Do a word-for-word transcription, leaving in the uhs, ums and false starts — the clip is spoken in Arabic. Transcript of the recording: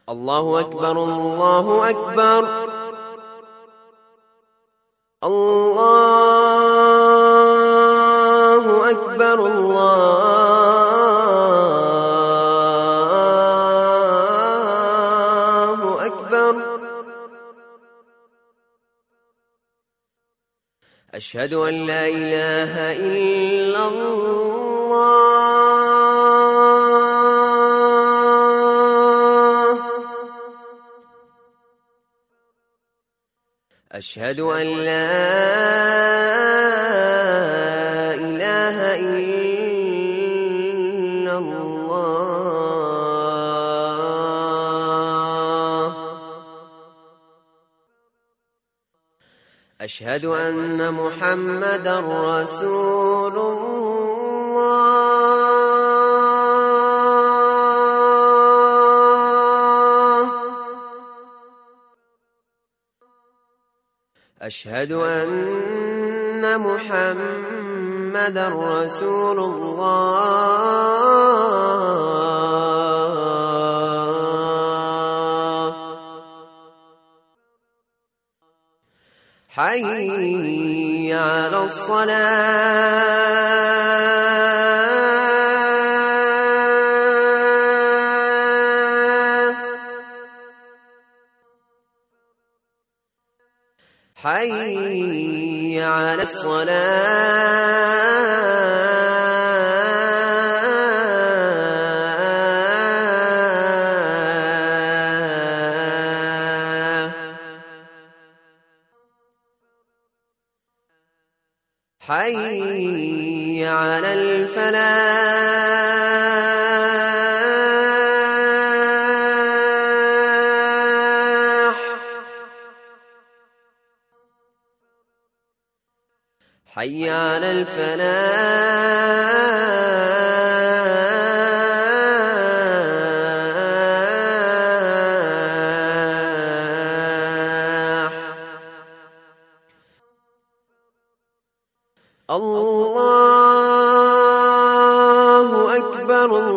الله أكبر الله أكبر الله أكبر الله أكبر. أشهد أن لا إله إلا الله. أشهد أن لا إله إلا الله. أشهد أن محمدا رسول الله. أشهد أن محمدا رسول الله. حي على الصلاة. حي على الصلاة. حي على الفلاح. حي على الفلاح. الله أكبر